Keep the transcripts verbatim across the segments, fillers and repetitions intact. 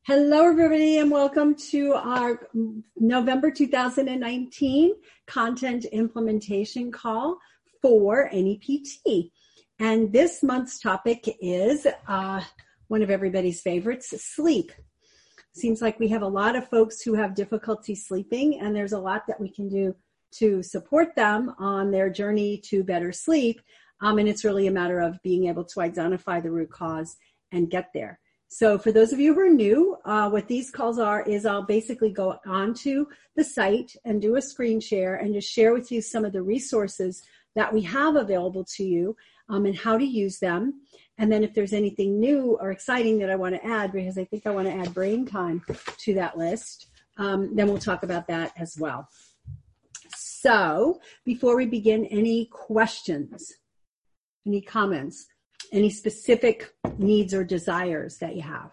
Hello, everybody, and welcome to our November two thousand nineteen content implementation call for N E P T. And this month's topic is uh, one of everybody's favorites, sleep. Seems like we have a lot of folks who have difficulty sleeping, and there's a lot that we can do to support them on their journey to better sleep. Um, and it's really a matter of being able to identify the root cause and get there. So for those of you who are new, uh, what these calls are is I'll basically go onto the site and do a screen share and just share with you some of the resources that we have available to you um, and how to use them. And then if there's anything new or exciting that I want to add, because I think I want to add brain time to that list, um, then we'll talk about that as well. So before we begin, any questions, any comments? Any specific needs or desires that you have?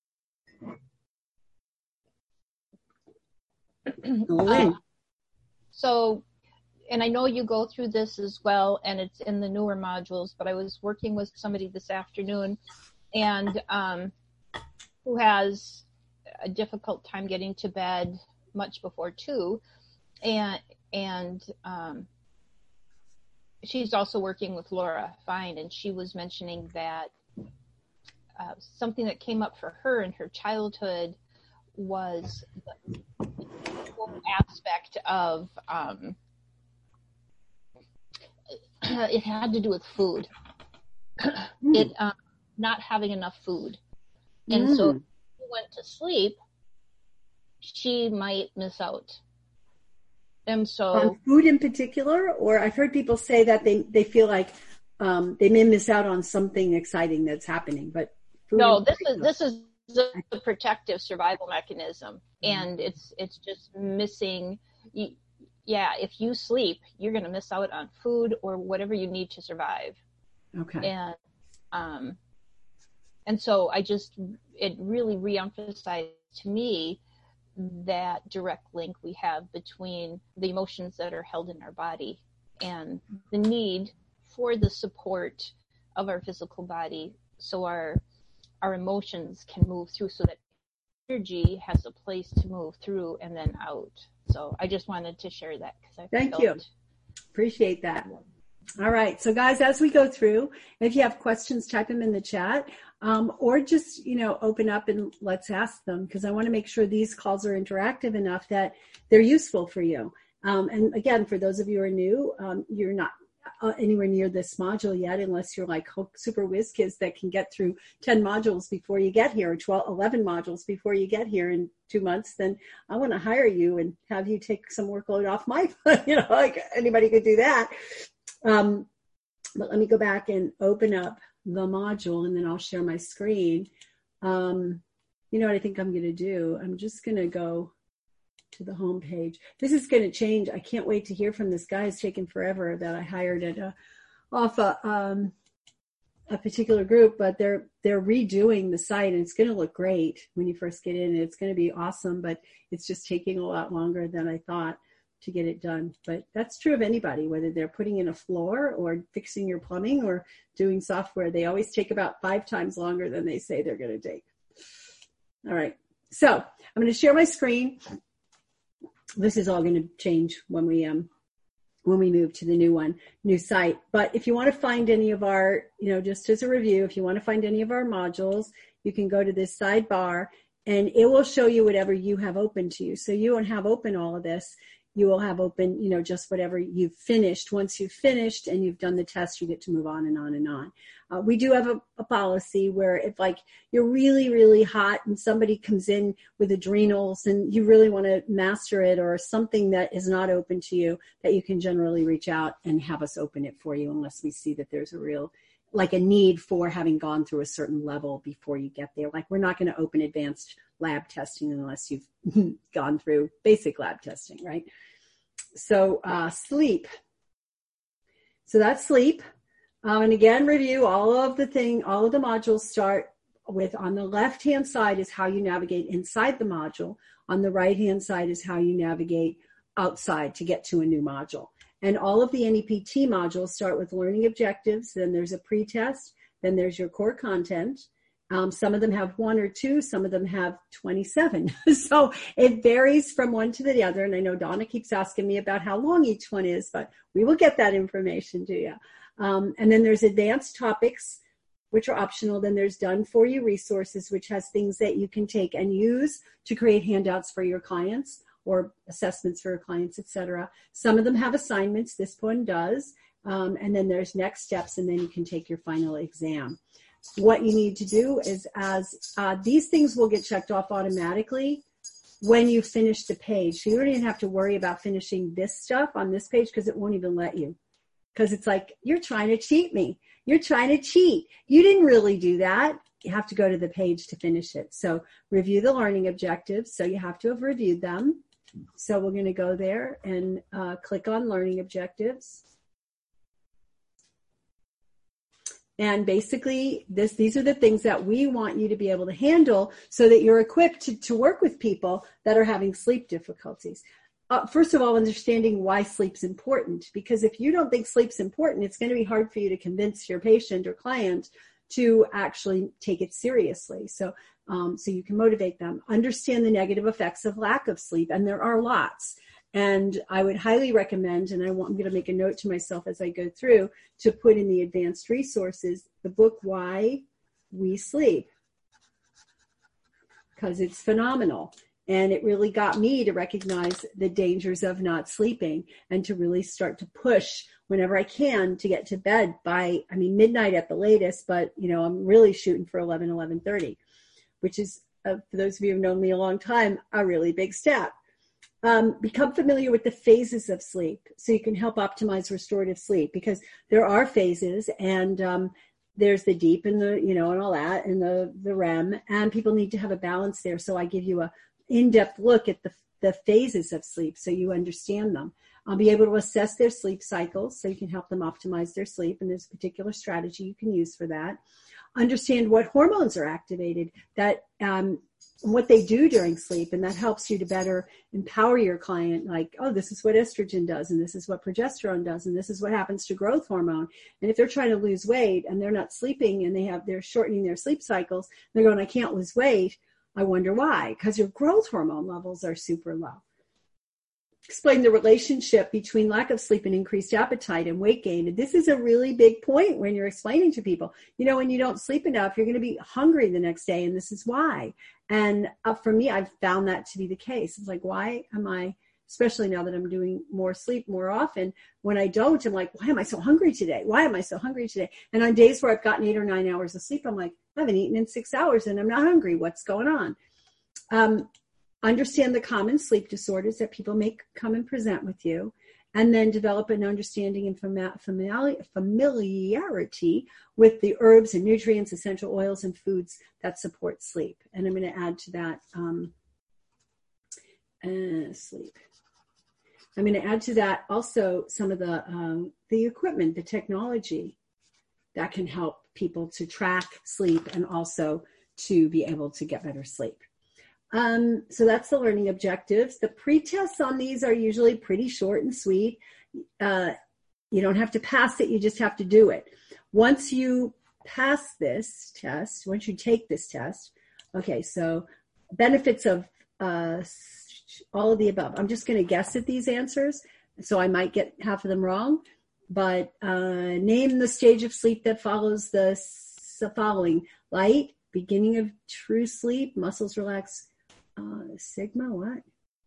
Uh, so, and I know you go through this as well, and it's in the newer modules, but I was working with somebody this afternoon and um, who has a difficult time getting to bed much before two. And, and um, she's also working with Laura Fine, and she was mentioning that uh, something that came up for her in her childhood was the whole aspect of, um, it had to do with food. Mm. It um, not having enough food. And mm. so if she went to sleep, she might miss out. And so on food in particular, or I've heard people say that they, they feel like um, they may miss out on something exciting that's happening, but food no, this is this is a protective survival mechanism, mm-hmm. and it's it's just missing. Yeah, if you sleep, you're going to miss out on food or whatever you need to survive. Okay. And um, and so I just it really reemphasized to me that direct link we have between the emotions that are held in our body and the need for the support of our physical body so our our emotions can move through, so that energy has a place to move through and then out. So I just wanted to share that because I Thank felt... you. Appreciate that. All right. So guys, as we go through, if you have questions, type them in the chat. Um, or just, you know, open up and let's ask them, because I want to make sure these calls are interactive enough that they're useful for you. Um, and again, for those of you who are new, um, you're not uh, anywhere near this module yet, unless you're like super whiz kids that can get through ten modules before you get here, or twelve, eleven modules before you get here in two months, then I want to hire you and have you take some workload off my, you know, like anybody could do that. Um, but let me go back and open up the module, and then I'll share my screen. Um, you know what I think I'm going to do? I'm just going to go to the home page. This is going to change. I can't wait to hear from this guy. It's taken forever that I hired it uh, off a, um, a particular group, but they're they're redoing the site, and it's going to look great when you first get in. It's going to be awesome, but it's just taking a lot longer than I thought to get it done. But that's true of anybody, whether they're putting in a floor or fixing your plumbing or doing software. They always take about five times longer than they say they're going to take. All right. So I'm going to share my screen. This is all going to change when we, um, when we move to the new one, new site. But if you want to find any of our, you know, just as a review, if you want to find any of our modules, you can go to this sidebar and it will show you whatever you have open to you. So you won't have open all of this. You will have open, you know, just whatever you've finished. Once you've finished and you've done the test, you get to move on and on and on. Uh, we do have a, a policy where if like you're really, really hot and somebody comes in with adrenals and you really want to master it, or something that is not open to you, that you can generally reach out and have us open it for you, unless we see that there's a real, like a need for having gone through a certain level before you get there. Like we're not going to open advanced lab testing unless you've gone through basic lab testing, right? So uh, sleep. So that's sleep. Um, and again, review all of the thing, all of the modules start with, on the left-hand side is how you navigate inside the module. On the right-hand side is how you navigate outside to get to a new module. And all of the N E P T modules start with learning objectives. Then there's a pretest. Then there's your core content. Um, some of them have one or two, some of them have twenty-seven. So it varies from one to the other. And I know Donna keeps asking me about how long each one is, but we will get that information to you. Um, and then there's advanced topics, which are optional. Then there's done for you resources, which has things that you can take and use to create handouts for your clients or assessments for your clients, et cetera. Some of them have assignments. This one does. Um, and then there's next steps, and then you can take your final exam. What you need to do is as uh, these things will get checked off automatically when you finish the page. So you don't even have to worry about finishing this stuff on this page because it won't even let you. Because it's like, you're trying to cheat me. You're trying to cheat. You didn't really do that. You have to go to the page to finish it. So review the learning objectives. So you have to have reviewed them. So we're going to go there and uh, click on learning objectives. And basically, this, these are the things that we want you to be able to handle so that you're equipped to, to work with people that are having sleep difficulties. Uh, first of all, understanding why sleep's important. Because if you don't think sleep's important, it's going to be hard for you to convince your patient or client to actually take it seriously. So, um, so you can motivate them. Understand the negative effects of lack of sleep, and there are lots. And I would highly recommend, and I want, I'm going to make a note to myself as I go through, to put in the advanced resources, the book, Why We Sleep, because it's phenomenal. And it really got me to recognize the dangers of not sleeping and to really start to push whenever I can to get to bed by, I mean, midnight at the latest, but, you know, I'm really shooting for eleven, eleven thirty, which is, uh, for those of you who have known me a long time, a really big step. Um, become familiar with the phases of sleep so you can help optimize restorative sleep, because there are phases, and um, there's the deep and the, you know, and all that, and the, the R E M, and people need to have a balance there. So I give you a in-depth look at the, the phases of sleep so you understand them. I'll be able to assess their sleep cycles so you can help them optimize their sleep, and there's a particular strategy you can use for that. Understand what hormones are activated, that um, what they do during sleep, and that helps you to better empower your client, like, oh, this is what estrogen does, and this is what progesterone does, and this is what happens to growth hormone. And if they're trying to lose weight and they're not sleeping and they have, they're shortening their sleep cycles, they're going, I can't lose weight. I wonder why, because your growth hormone levels are super low. Explain the relationship between lack of sleep and increased appetite and weight gain. And this is a really big point when you're explaining to people, you know, when you don't sleep enough, you're going to be hungry the next day, and this is why. And uh, for me, I've found that to be the case. It's like, why am I, especially now that I'm doing more sleep more often, when I don't, I'm like, why am I so hungry today? Why am I so hungry today? And on days where I've gotten eight or nine hours of sleep, I'm like, I haven't eaten in six hours and I'm not hungry. What's going on? Um, Understand the common sleep disorders that people may come and present with you, and then develop an understanding and familiarity with the herbs and nutrients, essential oils, and foods that support sleep. And I'm going to add to that um, uh, sleep. I'm going to add to that also some of the um, the equipment, the technology that can help people to track sleep and also to be able to get better sleep. Um, so that's the learning objectives. The pre-tests on these are usually pretty short and sweet. Uh, you don't have to pass it. You just have to do it. Once you pass this test, once you take this test, okay, so benefits of uh, all of the above. I'm just going to guess at these answers, so I might get half of them wrong, but uh, name the stage of sleep that follows the, the following: light, beginning of true sleep, muscles relax, Uh, sigma, what?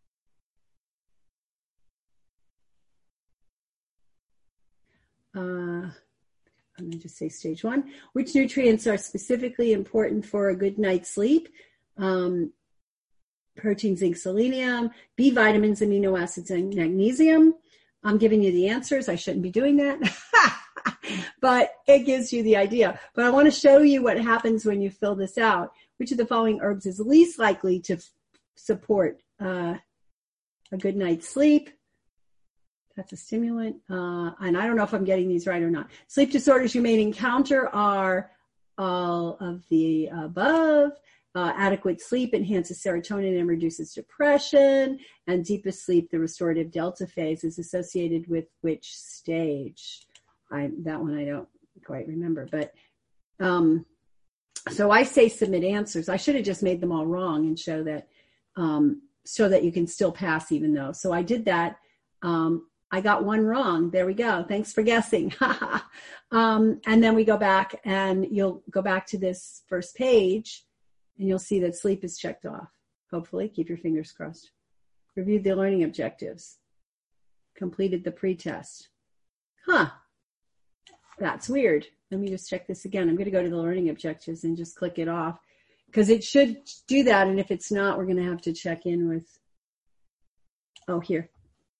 Uh, I'm going to just say stage one. Which nutrients are specifically important for a good night's sleep? Um, protein, zinc, selenium, B vitamins, amino acids, and magnesium. I'm giving you the answers. I shouldn't be doing that. But it gives you the idea. But I want to show you what happens when you fill this out. Which of the following herbs is least likely to f- support uh, a good night's sleep? That's a stimulant. Uh, and I don't know if I'm getting these right or not. Sleep disorders you may encounter are all of the above. Uh, adequate sleep enhances serotonin and reduces depression. And deepest sleep, the restorative delta phase, is associated with which stage? I, that one I don't quite remember. But um, So I say submit answers. I should have just made them all wrong and show that, um, so that you can still pass even though. So I did that. Um, I got one wrong. There we go. Thanks for guessing. um, and then we go back and you'll go back to this first page and you'll see that sleep is checked off. Hopefully, keep your fingers crossed. Reviewed the learning objectives. Completed the pretest. Huh. That's weird. Let me just check this again. I'm going to go to the learning objectives and just click it off because it should do that. And if it's not, we're going to have to check in with, oh, here.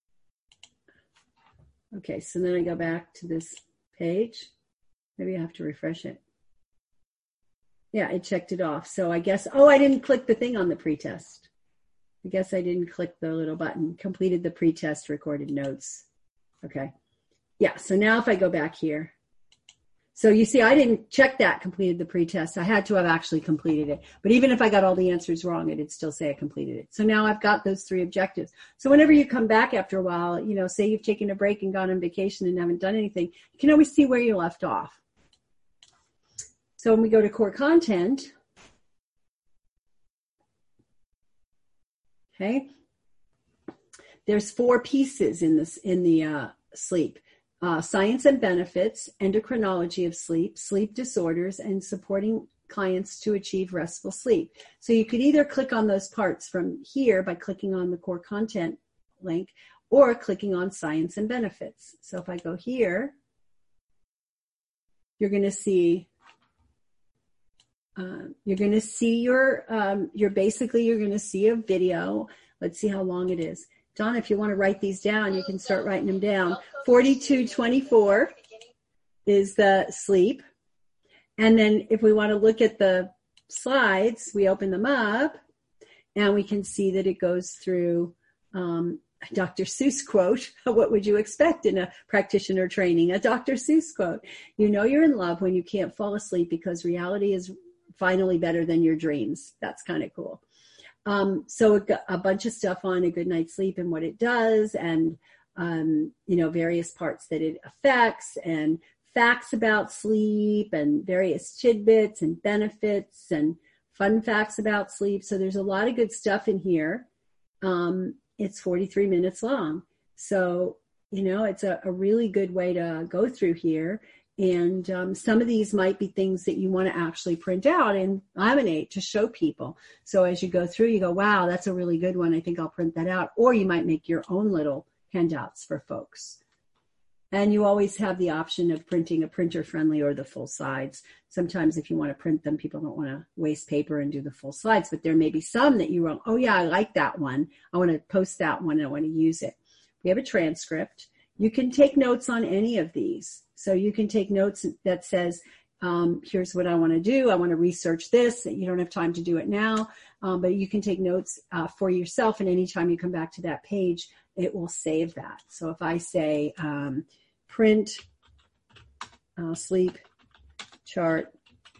Okay, so then I go back to this page. Maybe I have to refresh it. Yeah, it checked it off. So I guess, oh, I didn't click the thing on the pretest. I guess I didn't click the little button. Completed the pretest, recorded notes. Okay. Yeah, so now if I go back here. So you see, I didn't check that completed the pretest. I had to have actually completed it. But even if I got all the answers wrong, it'd still say I completed it. So now I've got those three objectives. So whenever you come back after a while, you know, say you've taken a break and gone on vacation and haven't done anything, you can always see where you left off. So when we go to core content, okay, there's four pieces in this in the uh, sleep. Uh, science and benefits, endocrinology of sleep, sleep disorders, and supporting clients to achieve restful sleep. So you could either click on those parts from here by clicking on the core content link or clicking on science and benefits. So if I go here, you're going to see uh, you're going to see your um, you're basically you're going to see a video. Let's see how long it is. Don, if you want to write these down, you can start writing them down. forty-two twenty-four is the sleep. And then if we want to look at the slides, we open them up and we can see that it goes through um, a Doctor Seuss quote. What would you expect in a practitioner training? A Doctor Seuss quote. You know you're in love when you can't fall asleep because reality is finally better than your dreams. That's kind of cool. Um, so a, a bunch of stuff on a good night's sleep and what it does and, um, you know, various parts that it affects and facts about sleep and various tidbits and benefits and fun facts about sleep. So there's a lot of good stuff in here. Um, it's forty-three minutes long. So, you know, it's a, a really good way to go through here. And um, some of these might be things that you want to actually print out and laminate to show people. So as you go through, you go, wow, that's a really good one. I think I'll print that out. Or you might make your own little handouts for folks. And you always have the option of printing a printer friendly or the full sides. Sometimes if you want to print them, people don't want to waste paper and do the full slides. But there may be some that you wrote, oh, yeah, I like that one. I want to post that one and I want to use it. We have a transcript. You can take notes on any of these. So you can take notes that says, um, here's what I want to do. I want to research this. You don't have time to do it now, um, but you can take notes uh, for yourself. And anytime you come back to that page, it will save that. So if I say um, print uh, sleep chart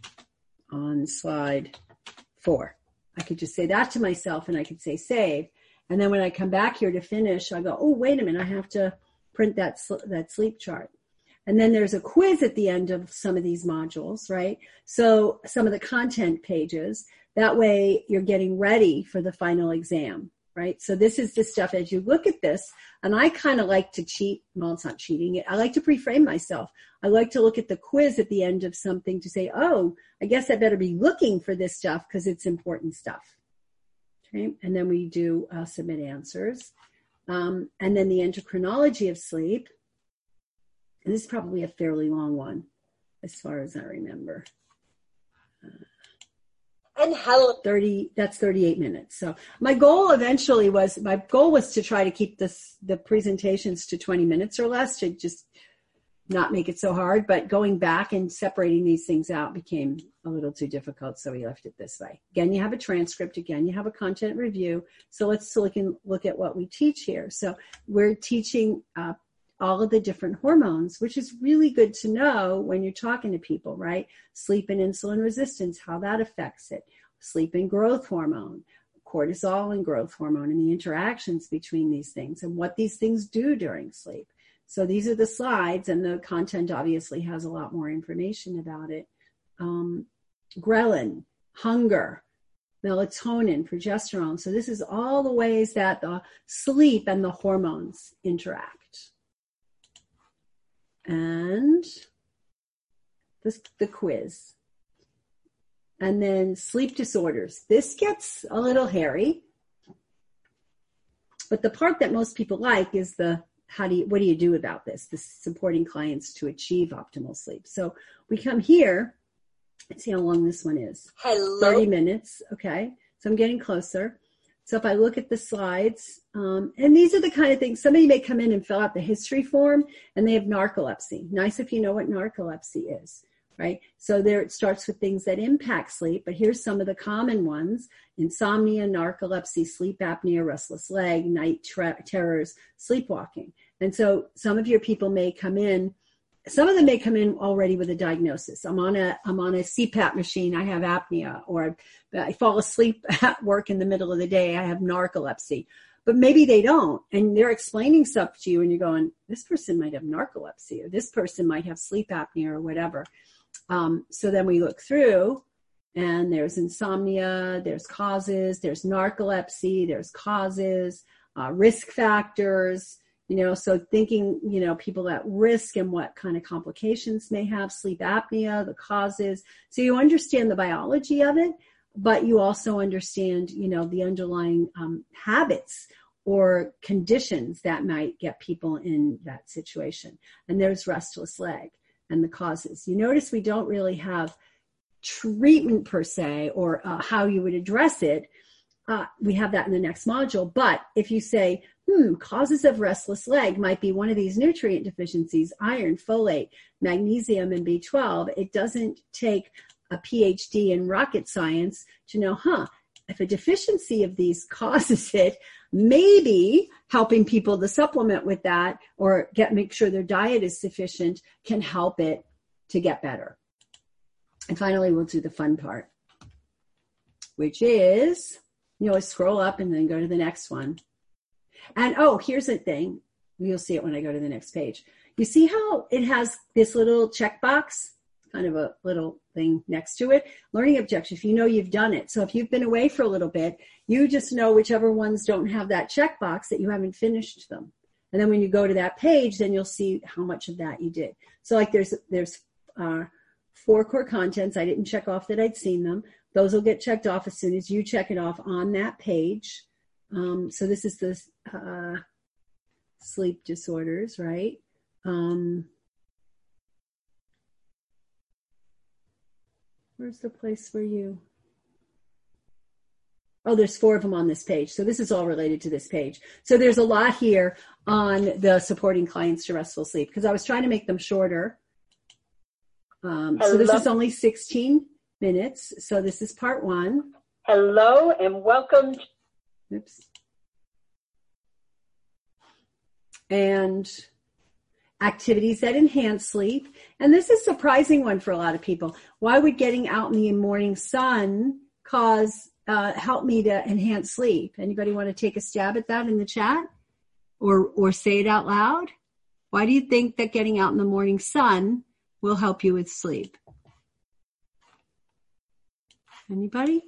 on slide four, I could just say that to myself and I could say save. And then when I come back here to finish, I go, oh, wait a minute, I have to print that sl- that sleep chart. And then there's a quiz at the end of some of these modules, right? So some of the content pages, that way you're getting ready for the final exam, right? So this is the stuff as you look at this, and I kind of like to cheat. Well, it's not cheating. I like to pre-frame myself. I like to look at the quiz at the end of something to say, oh, I guess I better be looking for this stuff because it's important stuff. Okay, and then we do uh, submit answers. Um, and then the endocrinology of sleep. And this is probably a fairly long one, as far as I remember. Uh, and how thirty, that's thirty-eight minutes. So my goal eventually was, my goal was to try to keep this, the presentations to twenty minutes or less to just not make it so hard. But going back and separating these things out became a little too difficult. So we left it this way. Again, you have a transcript. Again, you have a content review. So let's look, and look at what we teach here. So we're teaching uh, all of the different hormones, which is really good to know when you're talking to people, right? Sleep and insulin resistance, how that affects it. Sleep and growth hormone, cortisol and growth hormone, and the interactions between these things and what these things do during sleep. So these are the slides, and the content obviously has a lot more information about it. Um, ghrelin, hunger, melatonin, progesterone. So this is all the ways that the sleep and the hormones interact. And this, the quiz. And then sleep disorders. This gets a little hairy. But the part that most people like is the, how do you, what do you do about this? This supporting clients to achieve optimal sleep. So we come here. Let's see how long this one is. Hello. thirty minutes. Okay. So I'm getting closer. So if I look at the slides, um, and these are the kind of things, somebody may come in and fill out the history form and they have narcolepsy. Nice if you know what narcolepsy is, right? So there it starts with things that impact sleep, but here's some of the common ones: insomnia, narcolepsy, sleep apnea, restless leg, night tra- terrors, sleepwalking. And so some of your people may come in, some of them may come in already with a diagnosis. I'm on a, I'm on a C PAP machine. I have apnea, or I fall asleep at work in the middle of the day. I have narcolepsy, but maybe they don't. And they're explaining stuff to you and you're going, this person might have narcolepsy, or this person might have sleep apnea, or whatever. Um, so then we look through and there's insomnia, there's causes, there's narcolepsy, there's causes, uh, risk factors. You know, so thinking, you know, people at risk and what kind of complications may have, sleep apnea, the causes. So you understand the biology of it, but you also understand, you know, the underlying um, habits or conditions that might get people in that situation. And there's restless leg and the causes. You notice we don't really have treatment per se, or uh, how you would address it. Uh, we have that in the next module. But if you say, hmm, causes of restless leg might be one of these nutrient deficiencies: iron, folate, magnesium, and B twelve. It doesn't take a P H D in rocket science to know, huh, if a deficiency of these causes it, maybe helping people to supplement with that or get make sure their diet is sufficient can help it to get better. And finally, we'll do the fun part, which is, you know, scroll up and then go to the next one. And, oh, here's the thing. You'll see it when I go to the next page. You see how it has this little checkbox, kind of a little thing next to it? Learning objectives. You know you've done it. So if you've been away for a little bit, you just know whichever ones don't have that checkbox that you haven't finished them. And then when you go to that page, then you'll see how much of that you did. So like there's there's uh, four core contents. I didn't check off that I'd seen them. Those will get checked off as soon as you check it off on that page. Um, so this is the uh, sleep disorders, right? Um, where's the place where you... Oh, there's four of them on this page. So this is all related to this page. So there's a lot here on the supporting clients to restful sleep, because I was trying to make them shorter. Um, so this is only sixteen minutes. So this is part one. Hello and welcome. Oops. And activities that enhance sleep. And this is a surprising one for a lot of people. Why would getting out in the morning sun cause uh, help me to enhance sleep? Anybody want to take a stab at that in the chat, or or say it out loud? Why do you think that getting out in the morning sun will help you with sleep? Anybody?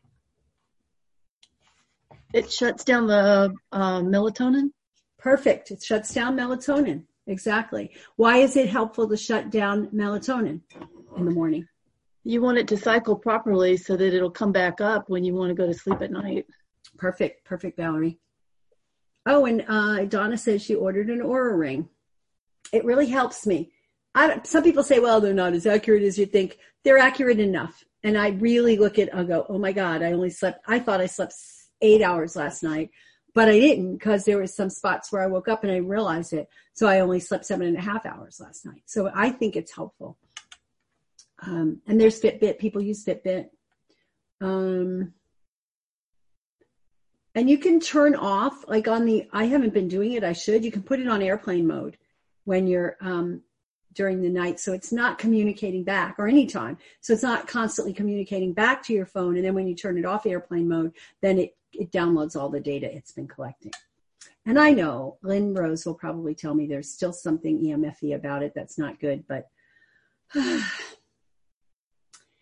It shuts down the uh, melatonin. Perfect. It shuts down melatonin. Exactly. Why is it helpful to shut down melatonin in the morning? You want it to cycle properly so that it'll come back up when you want to go to sleep at night. Perfect. Perfect, Valerie. Oh, and uh, Donna says she ordered an Oura ring. It really helps me. I don't, some people say, well, they're not as accurate as you think. They're accurate enough. And I really look at, I'll go, oh my God, I only slept, I thought I slept eight hours last night, but I didn't, because there were some spots where I woke up and I realized it. So I only slept seven and a half hours last night. So I think it's helpful. Um, and there's Fitbit. People use Fitbit. Um, and you can turn off, like on the, I haven't been doing it. I should. You can put it on airplane mode when you're, um, during the night. So it's not communicating back, or anytime. So it's not constantly communicating back to your phone. And then when you turn it off airplane mode, then it, it downloads all the data it's been collecting. And I know Lynn Rose will probably tell me there's still something E M F-y about it that's not good, but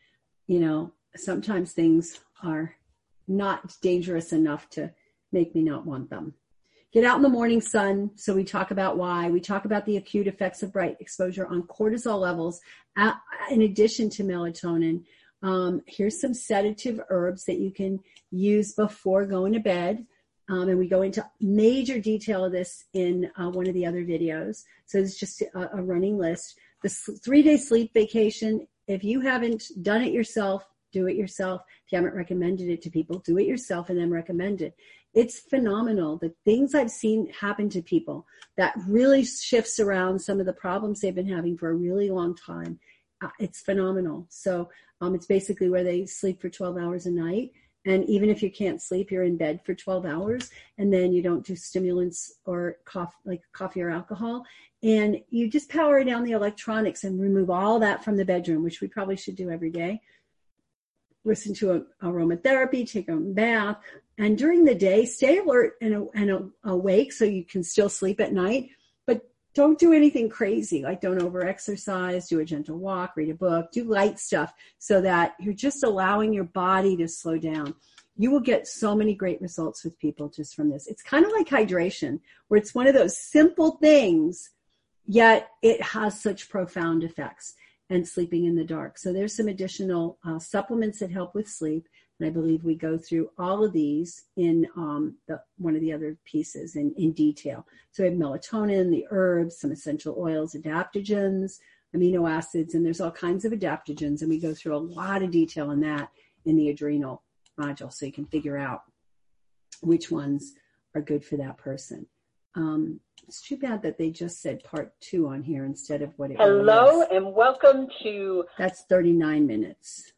you know, sometimes things are not dangerous enough to make me not want them. Get out in the morning sun. So we talk about why. We talk about the acute effects of bright exposure on cortisol levels uh, in addition to melatonin. Um, here's some sedative herbs that you can use before going to bed. Um, and we go into major detail of this in uh, one of the other videos. So it's just a, a running list. The three-day sleep vacation, if you haven't done it yourself, do it yourself. If you haven't recommended it to people, do it yourself and then recommend it. It's phenomenal. The things I've seen happen to people that really shifts around some of the problems they've been having for a really long time. Uh, it's phenomenal. So um, it's basically where they sleep for twelve hours a night. And even if you can't sleep, you're in bed for twelve hours, and then you don't do stimulants or coffee, like coffee or alcohol. And you just power down the electronics and remove all that from the bedroom, which we probably should do every day. Listen to a, aromatherapy, take a bath, and during the day, stay alert and, and awake so you can still sleep at night. But don't do anything crazy, like don't over-exercise, do a gentle walk, read a book, do light stuff so that you're just allowing your body to slow down. You will get so many great results with people just from this. It's kind of like hydration, where it's one of those simple things, yet it has such profound effects. And sleeping in the dark. So there's some additional uh, supplements that help with sleep. And I believe we go through all of these in um, the, one of the other pieces in, in detail. So we have melatonin, the herbs, some essential oils, adaptogens, amino acids, and there's all kinds of adaptogens. And we go through a lot of detail in that in the adrenal module. So you can figure out which ones are good for that person. Um, It's too bad that they just said part two on here instead of what it Hello really is. and welcome to... That's thirty-nine minutes.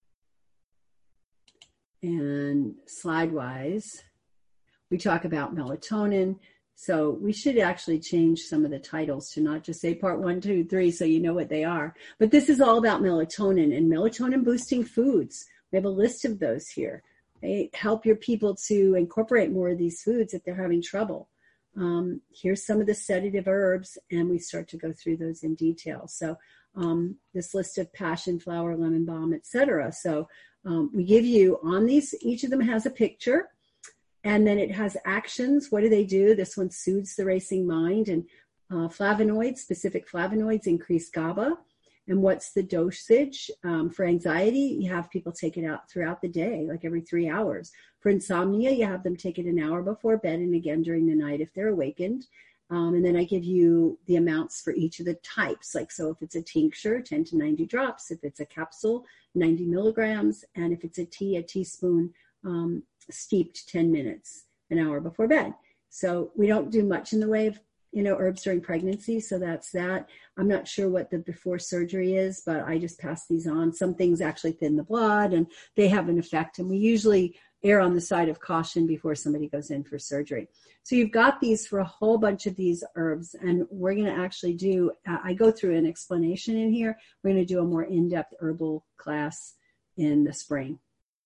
And slide-wise, we talk about melatonin. So we should actually change some of the titles to not just say part one, two, three, so you know what they are. But this is all about melatonin and melatonin-boosting foods. We have a list of those here. They help your people to incorporate more of these foods if they're having trouble. Um, here's some of the sedative herbs, and we start to go through those in detail. So um, this list of passion flower, lemon balm, et cetera. So um, we give you on these, each of them has a picture, and then it has actions. What do they do? This one soothes the racing mind, and uh, flavonoids, specific flavonoids increase GABA. And what's the dosage? Um, for anxiety, you have people take it out throughout the day, like every three hours. For insomnia, you have them take it an hour before bed and again during the night if they're awakened. Um, and then I give you the amounts for each of the types. Like, so if it's a tincture, ten to ninety drops. If it's a capsule, ninety milligrams. And if it's a tea, a teaspoon um, steeped ten minutes, an hour before bed. So we don't do much in the way of you know, herbs during pregnancy. So that's that. I'm not sure what the before surgery is, but I just pass these on. Some things actually thin the blood and they have an effect. And we usually err on the side of caution before somebody goes in for surgery. So you've got these for a whole bunch of these herbs, and we're going to actually do, uh, I go through an explanation in here. We're going to do a more in-depth herbal class in the spring.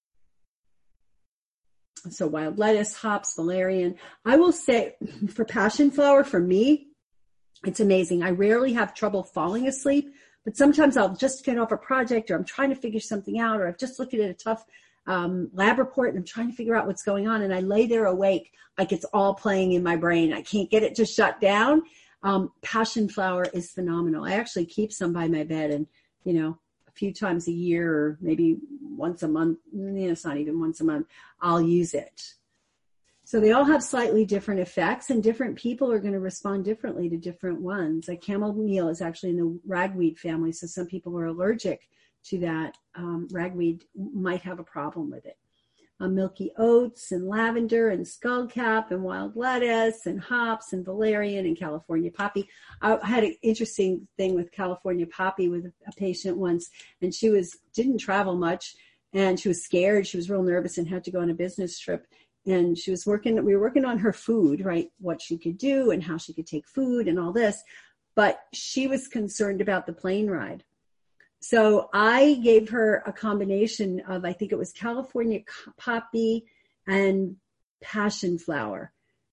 So wild lettuce, hops, valerian. I will say for passion flower, for me, it's amazing. I rarely have trouble falling asleep, but sometimes I'll just get off a project or I'm trying to figure something out, or I've just looked at a tough um, lab report and I'm trying to figure out what's going on. And I lay there awake like it's all playing in my brain. I can't get it to shut down. Um, passion flower is phenomenal. I actually keep some by my bed, and, you know, a few times a year or maybe once a month, you know, it's not even once a month, I'll use it. So they all have slightly different effects, and different people are going to respond differently to different ones. Like chamomile is actually in the ragweed family, so some people are allergic to that. Um, ragweed might have a problem with it. Uh, milky oats and lavender and skullcap and wild lettuce and hops and valerian and California poppy. I had an interesting thing with California poppy with a patient once, and she was didn't travel much, and she was scared. She was real nervous and had to go on a business trip. And she was working, we were working on her food, right? What she could do and how she could take food and all this. But she was concerned about the plane ride. So I gave her a combination of, I think it was California poppy and passion flower.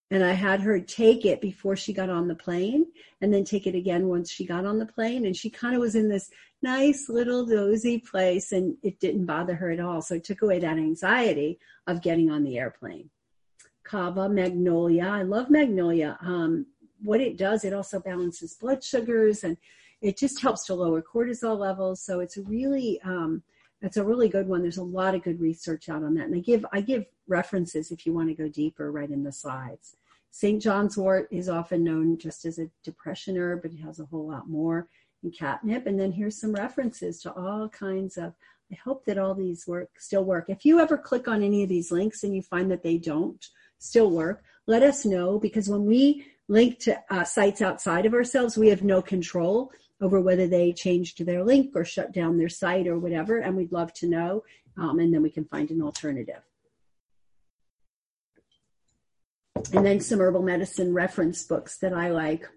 And I had her take it before she got on the plane and then take it again once she got on the plane. And she kind of was in this nice little dozy place and it didn't bother her at all. So it took away that anxiety of getting on the airplane. Kava, magnolia. I love magnolia. Um, what it does, it also balances blood sugars and it just helps to lower cortisol levels. So it's a really, um, it's a really good one. There's a lot of good research out on that. And I give, I give references if you want to go deeper right in the slides. Saint John's wort is often known just as a depression herb, but it has a whole lot more in catnip. And then here's some references to all kinds of, I hope that all these work still work. If you ever click on any of these links and you find that they don't still work, let us know, because when we link to uh, sites outside of ourselves, we have no control over whether they changed their link or shut down their site or whatever, and we'd love to know, um, and then we can find an alternative. And then some herbal medicine reference books that I like.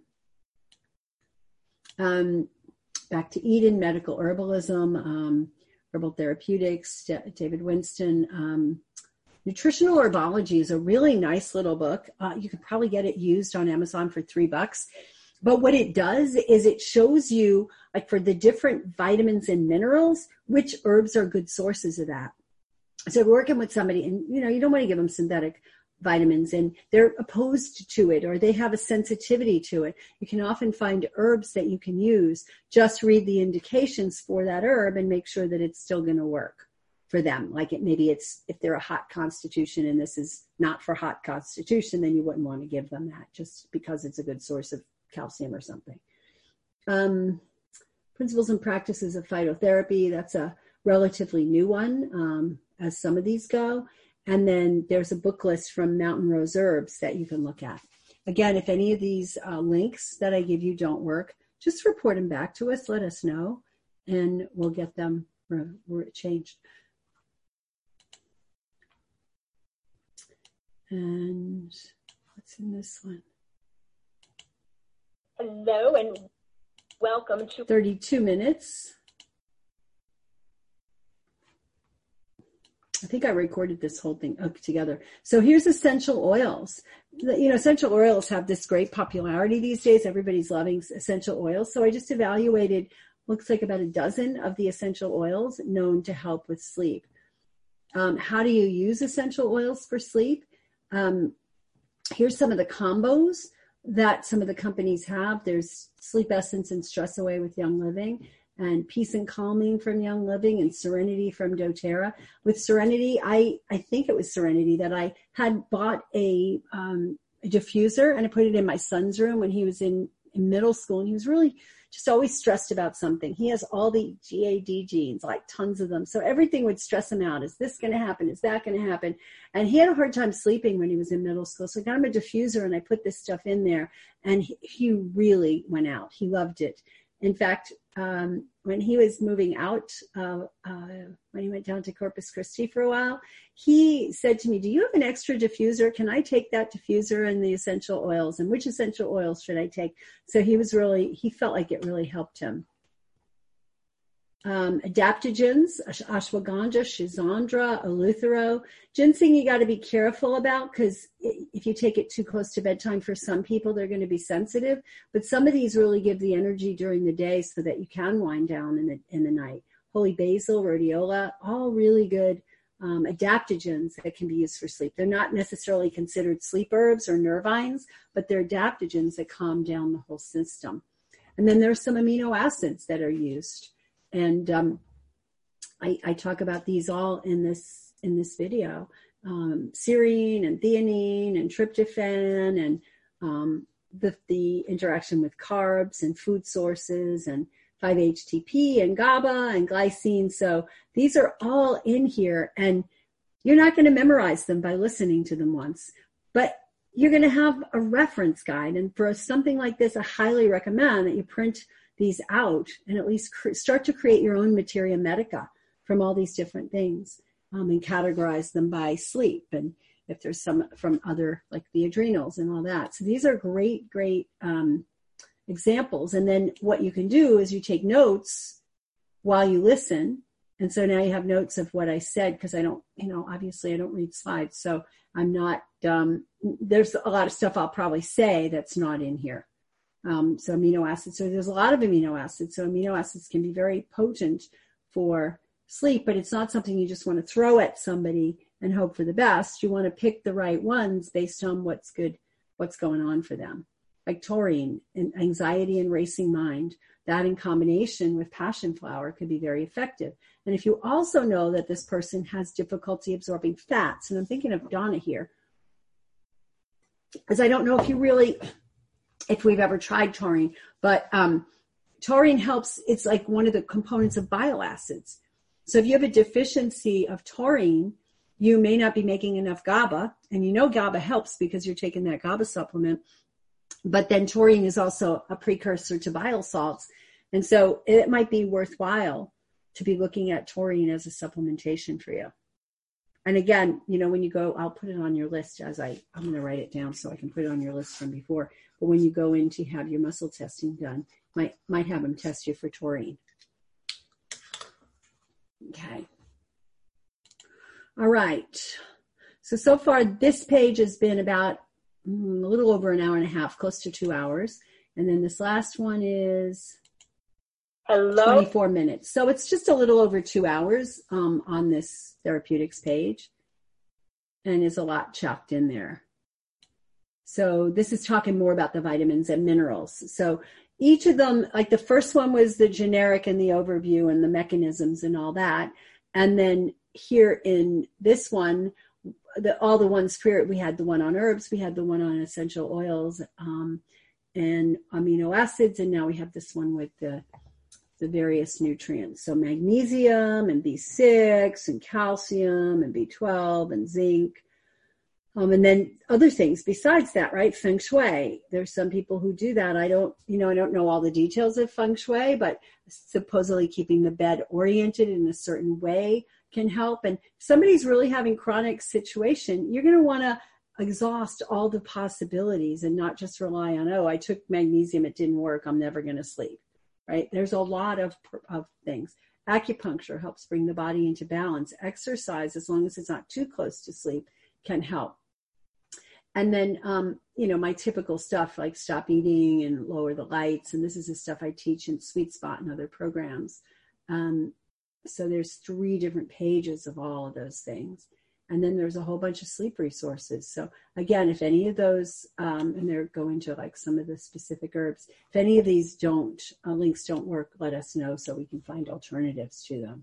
Um, Back to Eden, Medical Herbalism, um, Herbal Therapeutics, David Winston. Um, Nutritional Herbology is a really nice little book. Uh, you could probably get it used on Amazon for three bucks. But what it does is it shows you, like for the different vitamins and minerals, which herbs are good sources of that. So we're working with somebody and, you know, you don't want to give them synthetic vitamins and they're opposed to it or they have a sensitivity to it. You can often find herbs that you can use. Just read the indications for that herb and make sure that it's still going to work for them. Like it, maybe it's, if they're a hot constitution and this is not for hot constitution, then you wouldn't want to give them that just because it's a good source of calcium or something. Um, Principles and Practices of Phytotherapy. That's a relatively new one, um, as some of these go. And then there's a book list from Mountain Rose Herbs that you can look at. Again, if any of these uh, links that I give you don't work, just report them back to us. Let us know, and we'll get them re- re- changed. And what's in this one? Hello and welcome to thirty-two minutes. I think I recorded this whole thing up together. So here's essential oils. You know, essential oils have this great popularity these days. Everybody's loving essential oils. So I just evaluated, looks like about a dozen of the essential oils known to help with sleep. Um, how do you use essential oils for sleep? Um, here's some of the combos that some of the companies have. There's Sleep Essence and Stress Away with Young Living, and Peace and Calming from Young Living, and Serenity from doTERRA. With Serenity, I, I think it was Serenity that I had bought a, um, a diffuser and I put it in my son's room when he was in, in middle school, and he was really just always stressed about something. He has all the G A D genes, like tons of them. So everything would stress him out. Is this going to happen? Is that going to happen? And he had a hard time sleeping when he was in middle school. So I got him a diffuser and I put this stuff in there, and he, he really went out. He loved it. In fact, um, when he was moving out, uh, uh, when he went down to Corpus Christi for a while, he said to me, do you have an extra diffuser? Can I take that diffuser and the essential oils? And which essential oils should I take? So he was really, he felt like it really helped him. Um, adaptogens, ashwagandha, schizandra, eleuthero. Ginseng you got to be careful about, because if you take it too close to bedtime, for some people they're going to be sensitive, but some of these really give the energy during the day so that you can wind down in the in the night. Holy basil, rhodiola, all really good um, adaptogens that can be used for sleep. They're not necessarily considered sleep herbs or nervines, but they're adaptogens that calm down the whole system. And then there's some amino acids that are used. And um, I, I talk about these all in this in this video. Um, serine and theanine and tryptophan and um, the, the interaction with carbs and food sources and five H T P and GABA and glycine. So these are all in here, and you're not going to memorize them by listening to them once, but you're going to have a reference guide. And for something like this, I highly recommend that you print these out and at least cr- start to create your own materia medica from all these different things, um, and categorize them by sleep. And if there's some from other, like the adrenals and all that. So these are great, great um, examples. And then what you can do is you take notes while you listen, And so now you have notes of what I said, because I don't, you know, obviously I don't read slides. So I'm not, um, there's a lot of stuff I'll probably say that's not in here. Um, so amino acids, so there's a lot of amino acids. So amino acids can be very potent for sleep, but it's not something you just want to throw at somebody and hope for the best. You want to pick the right ones based on what's good, what's going on for them. Like taurine and anxiety and racing mind, that in combination with passion flower could be very effective. And if you also know that this person has difficulty absorbing fats, and I'm thinking of Donna here, because I don't know if you really, if we've ever tried taurine, but um, taurine helps, it's like one of the components of bile acids. So if you have a deficiency of taurine, you may not be making enough GABA, and you know GABA helps because you're taking that GABA supplement, but then taurine is also a precursor to bile salts. And so it might be worthwhile to be looking at taurine as a supplementation for you. And again, you know, when you go, I'll put it on your list as I, I'm going to write it down so I can put it on your list from before. But when you go in to have your muscle testing done, might, might have them test you for taurine. Okay. All right. So, so far this page has been about mm, a little over an hour and a half, close to two hours. And then this last one is Hello? twenty-four minutes. So it's just a little over two hours um, on this therapeutics page. And there's a lot chucked in there. So this is talking more about the vitamins and minerals. So each of them, like the first one was the generic and the overview and the mechanisms and all that. And then here in this one, the, all the ones for, we had the one on herbs, we had the one on essential oils um, and amino acids, and now we have this one with the the various nutrients. So magnesium and B six and calcium and B twelve and zinc. Um, and then other things besides that, right? Feng Shui. There's some people who do that. I don't, you know, I don't know all the details of Feng Shui, but supposedly keeping the bed oriented in a certain way can help. And if somebody's really having chronic situation, you're going to want to exhaust all the possibilities and not just rely on, oh, I took magnesium, it didn't work, I'm never going to sleep. Right? There's a lot of, of things. Acupuncture helps bring the body into balance. Exercise, as long as it's not too close to sleep, can help. And then, um, you know, my typical stuff like stop eating and lower the lights. And this is the stuff I teach in Sweet Spot and other programs. Um, so there's three different pages of all of those things. And then there's a whole bunch of sleep resources. So again, if any of those, um, and they're going to like some of the specific herbs, if any of these don't, uh, links don't work, let us know so we can find alternatives to them.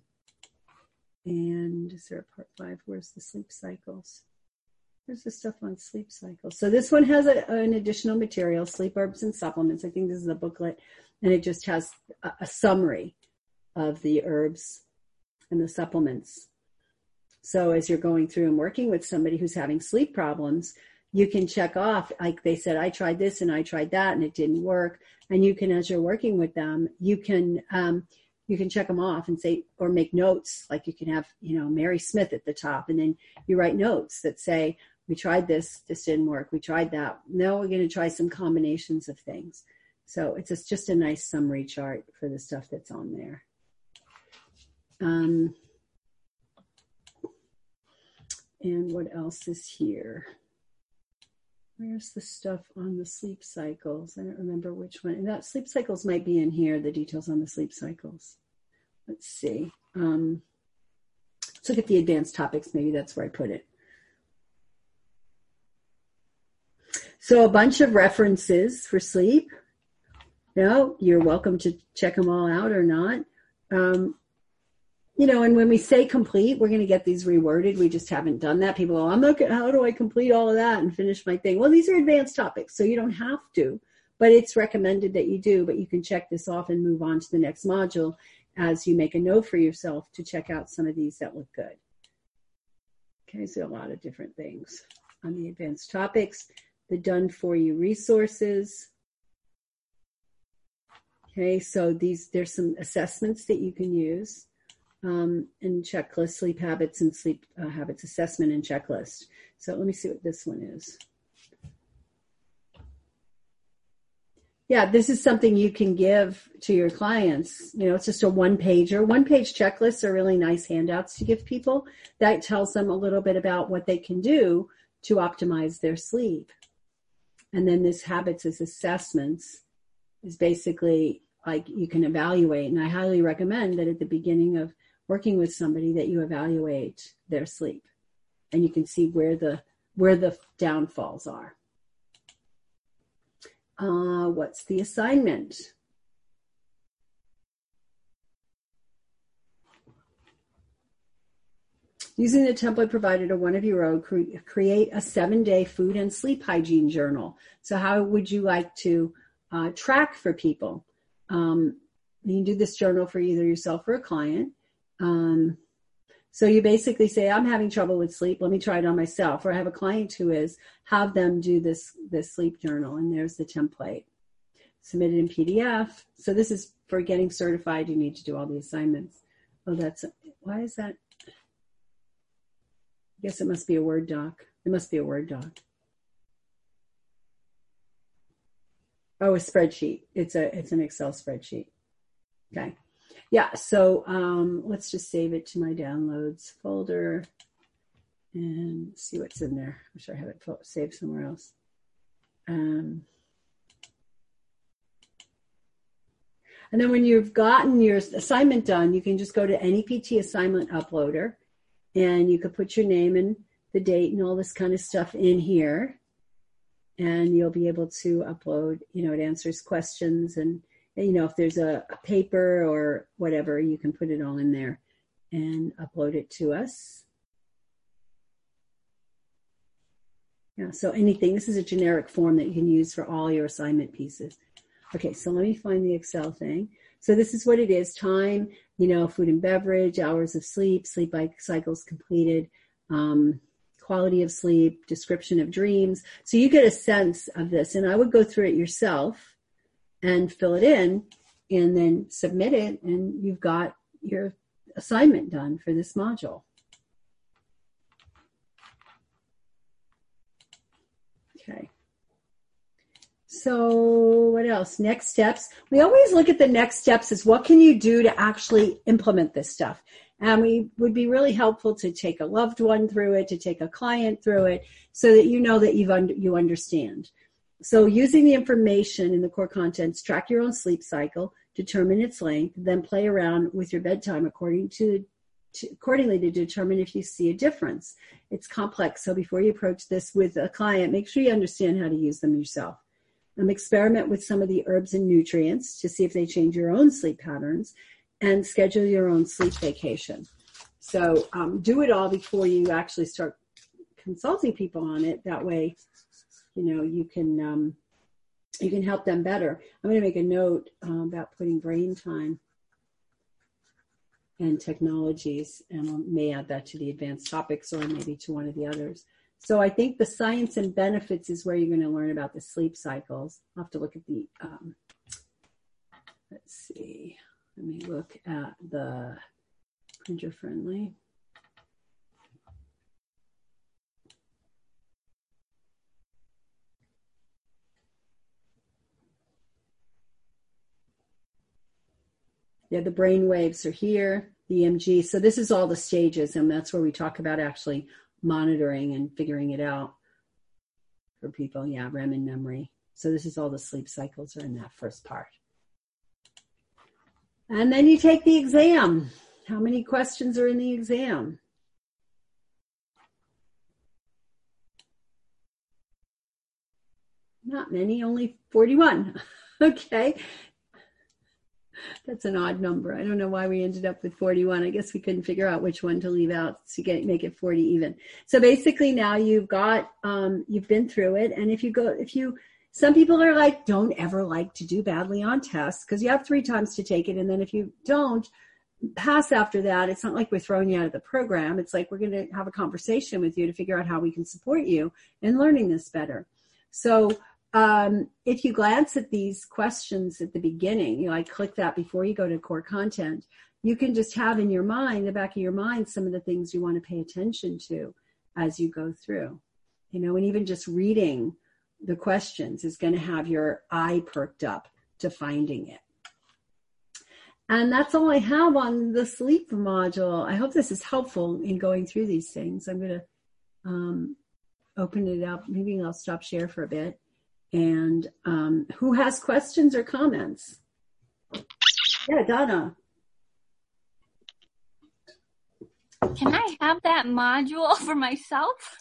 And is there a part five? Where's the sleep cycles? There's the stuff on sleep cycles. So this one has a, an additional material, sleep herbs and supplements. I think this is a booklet, and it just has a, a summary of the herbs and the supplements. So as you're going through and working with somebody who's having sleep problems, you can check off, like they said, I tried this and I tried that and it didn't work. And you can, as you're working with them, you can um, you can check them off and say, or make notes. Like you can have, you know, Mary Smith at the top, and then you write notes that say, we tried this, this didn't work. We tried that. Now we're going to try some combinations of things. So it's just, just a nice summary chart for the stuff that's on there. Um, And what else is here? Where's the stuff on the sleep cycles? I don't remember which one. And that sleep cycles might be in here, the details on the sleep cycles. Let's see. Um, let's look at the advanced topics. Maybe that's where I put it. So a bunch of references for sleep. No, you're welcome to check them all out or not. Um, You know, and when we say complete, we're going to get these reworded. We just haven't done that. People go, I'm not, how do I complete all of that and finish my thing? Well, these are advanced topics, so you don't have to, but it's recommended that you do. But you can check this off and move on to the next module as you make a note for yourself to check out some of these that look good. Okay, so a lot of different things on the advanced topics, the done for you resources. Okay, so these, there's some assessments that you can use. Um, and checklist, sleep habits and sleep uh, habits assessment and checklist. So let me see what this one is. Yeah, this is something you can give to your clients. You know, it's just a one pager. One page checklists are really nice handouts to give people. That tells them a little bit about what they can do to optimize their sleep. And then this habits as assessments is basically like you can evaluate. And I highly recommend that at the beginning of working with somebody that you evaluate their sleep and you can see where the, where the downfalls are. Uh, what's the assignment? Using the template provided or one of your own, cre- create a seven-day food and sleep hygiene journal. So how would you like to uh, track for people? Um, you can do this journal for either yourself or a client. Um, so you basically say, I'm having trouble with sleep. Let me try it on myself. Or I have a client who is, have them do this, this sleep journal. And there's the template. Submit it in P D F. So this is for getting certified. You need to do all the assignments. Oh, that's, why is that? I guess it must be a Word doc. It must be a Word doc. Oh, a spreadsheet. It's a, it's an Excel spreadsheet. Okay. Yeah. So um, let's just save it to my downloads folder and see what's in there. I wish I had it saved somewhere else. Um, And then when you've gotten your assignment done, you can just go to any P T assignment uploader and you could put your name and the date and all this kind of stuff in here. And you'll be able to upload, you know, it answers questions and, you know, if there's a, a paper or whatever, you can put it all in there and upload it to us. Yeah, so anything, this is a generic form that you can use for all your assignment pieces. Okay, so let me find the Excel thing. So this is what it is. Time, you know, food and beverage, hours of sleep, sleep cycles completed, um, quality of sleep, description of dreams. So you get a sense of this. And I would go through it yourself and fill it in and then submit it. And you've got your assignment done for this module. Okay. So what else? Next steps. We always look at the next steps as what can you do to actually implement this stuff? And we would be really helpful to take a loved one through it, to take a client through it, so that you know that you've un- you understand. So using the information in the core contents, track your own sleep cycle, determine its length, then play around with your bedtime according to, to accordingly to determine if you see a difference. It's complex, so before you approach this with a client, make sure you understand how to use them yourself. Um, experiment with some of the herbs and nutrients to see if they change your own sleep patterns and schedule your own sleep vacation. So um, do it all before you actually start consulting people on it. That way, you know, you can um, you can help them better. I'm going to make a note uh, about putting brain time and technologies, and I may add that to the advanced topics or maybe to one of the others. So I think the science and benefits is where you're going to learn about the sleep cycles. I'll have to look at the, um, let's see, let me look at the printer friendly. Yeah, the brain waves are here, the E M G. So this is all the stages, and that's where we talk about actually monitoring and figuring it out for people. Yeah, R E M and memory. So this is all the sleep cycles are in that first part. And then you take the exam. How many questions are in the exam? Not many, only forty-one. Okay. That's an odd number. I don't know why we ended up with forty-one. I guess we couldn't figure out which one to leave out to get make it forty even. So basically now you've got, um, you've been through it. And if you go, if you, some people are like, don't ever like to do badly on tests because you have three times to take it. And then if you don't pass after that, it's not like we're throwing you out of the program. It's like we're going to have a conversation with you to figure out how we can support you in learning this better. So Um, if you glance at these questions at the beginning, you know, I click that before you go to core content, you can just have in your mind, the back of your mind, some of the things you want to pay attention to as you go through, you know, and even just reading the questions is going to have your eye perked up to finding it. And that's all I have on the sleep module. I hope this is helpful in going through these things. I'm going to um, open it up. Maybe I'll stop share for a bit. And um, who has questions or comments? Yeah, Donna. Can I have that module for myself?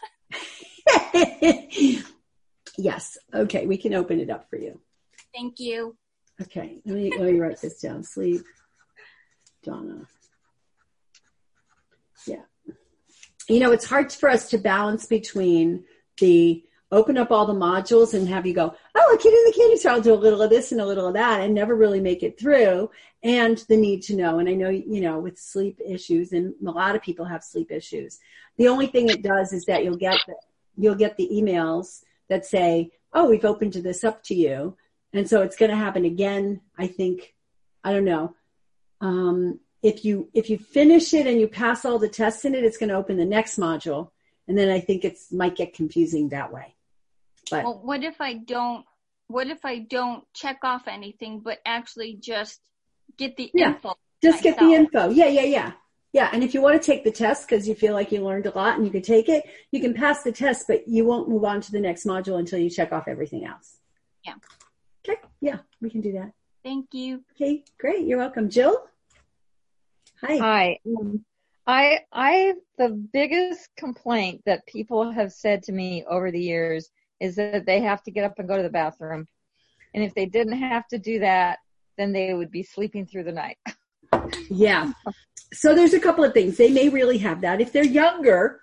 Yes. Okay, we can open it up for you. Thank you. Okay, let me, let me write this down. Sleep, Donna. Yeah. You know, it's hard for us to balance between the open up all the modules and have you go, oh, a kid in the candy store, I'll do a little of this and a little of that and never really make it through, and the need to know. And I know, you know, with sleep issues, and a lot of people have sleep issues, the only thing it does is that you'll get the, you'll get the emails that say, oh, we've opened this up to you. And so it's going to happen again, I think. I don't know. Um, if you if you finish it and you pass all the tests in it, it's going to open the next module. And then I think it's might get confusing that way. But well, what if I don't, what if I don't check off anything, but actually just get the yeah, info? Just myself? Get the info. Yeah, yeah, yeah. Yeah, and if you want to take the test because you feel like you learned a lot and you can take it, you can pass the test, but you won't move on to the next module until you check off everything else. Yeah. Okay, yeah, we can do that. Thank you. Okay, great. You're welcome. Jill? Hi. Hi. Um, I, I, the biggest complaint that people have said to me over the years is that they have to get up and go to the bathroom. And if they didn't have to do that, then they would be sleeping through the night. Yeah. So there's a couple of things. They may really have that. If they're younger,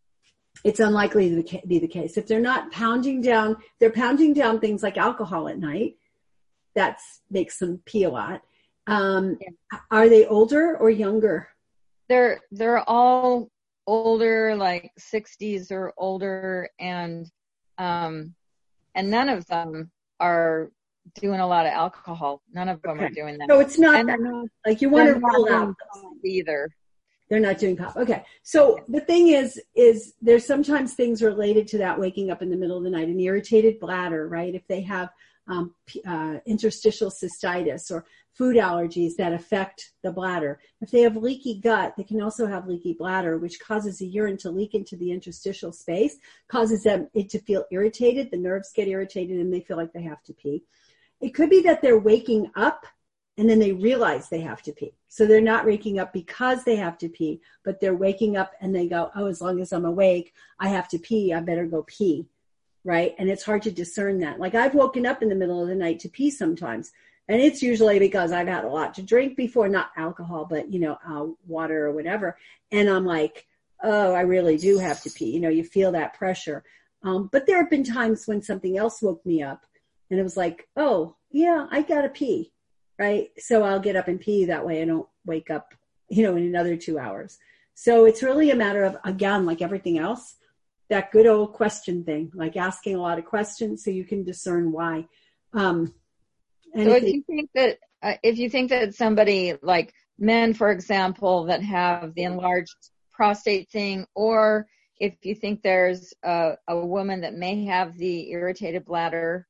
it's unlikely to be the case. If they're not pounding down, they're pounding down things like alcohol at night. That makes them pee a lot. Um, yeah. Are they older or younger? They're they're all older, like sixties or older, and um, and none of them are doing a lot of alcohol. None of them okay. are doing that. So it's not and that, like you want to rule out either. They're not doing pop. Okay. So the thing is, is there's sometimes things related to that waking up in the middle of the night, an irritated bladder, right? If they have um, uh, interstitial cystitis or food allergies that affect the bladder. If they have leaky gut, they can also have leaky bladder, which causes the urine to leak into the interstitial space, causes them it to feel irritated. The nerves get irritated and they feel like they have to pee. It could be that they're waking up and then they realize they have to pee. So they're not waking up because they have to pee, but they're waking up and they go, oh, as long as I'm awake, I have to pee. I better go pee, right? And it's hard to discern that. Like I've woken up in the middle of the night to pee sometimes. And it's usually because I've had a lot to drink before, not alcohol, but, you know, uh, water or whatever. And I'm like, oh, I really do have to pee. You know, you feel that pressure. Um, but there have been times when something else woke me up and it was like, oh, yeah, I got to pee. Right. So I'll get up and pee that way. I don't wake up, you know, in another two hours. So it's really a matter of, again, like everything else, that good old question thing, like asking a lot of questions so you can discern why. Um, and so if, if you think that, uh, if you think that somebody like men, for example, that have the enlarged prostate thing, or if you think there's a, a woman that may have the irritated bladder,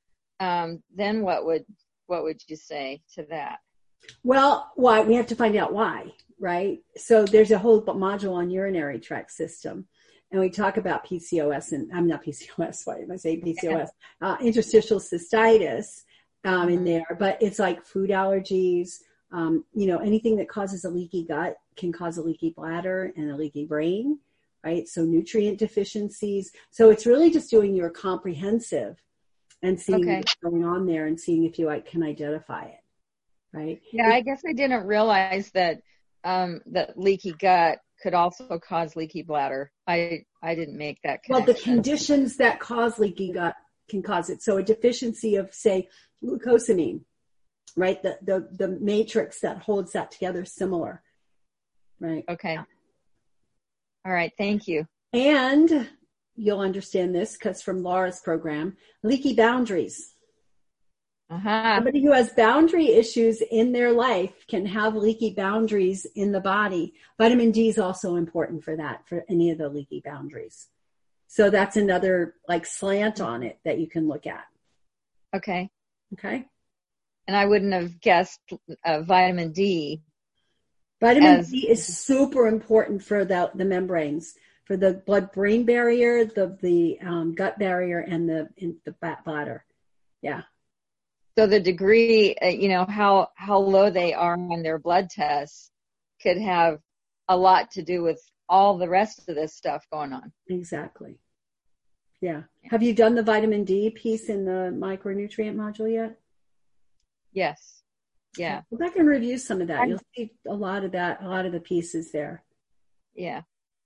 um, then what would, what would you say to that? Well, why we have to find out why, right? So there's a whole module on urinary tract system, and we talk about P C O S, and I'm not P C O S. Why am I saying P C O S? Uh, interstitial cystitis um, in there, but it's like food allergies. Um, you know, anything that causes a leaky gut can cause a leaky bladder and a leaky brain, right? So nutrient deficiencies. So it's really just doing your comprehensive and seeing okay. what's going on there and seeing if you like, can identify it, right? Yeah, I guess I didn't realize that um, that leaky gut could also cause leaky bladder. I I didn't make that connection. Well, the conditions that cause leaky gut can cause it. So a deficiency of, say, glucosamine, right? The the the matrix that holds that together is similar, right? Okay. All right. Thank you. And you'll understand this because from Laura's program, leaky boundaries. Uh-huh. Somebody who has boundary issues in their life can have leaky boundaries in the body. Vitamin D is also important for that, for any of the leaky boundaries. So that's another like slant on it that you can look at. Okay. Okay. And I wouldn't have guessed uh, vitamin D. Vitamin as, D is super important for the, the membranes, for the blood-brain barrier, the the um, gut barrier, and the in the bladder. Yeah. So the degree, uh, you know, how how low they are on their blood tests could have a lot to do with all the rest of this stuff going on. Exactly. Yeah. Have you done the vitamin D piece in the micronutrient module yet? Yes. Yeah. Go back and review some of that. You'll see a lot of that, a lot of the pieces there. Yeah.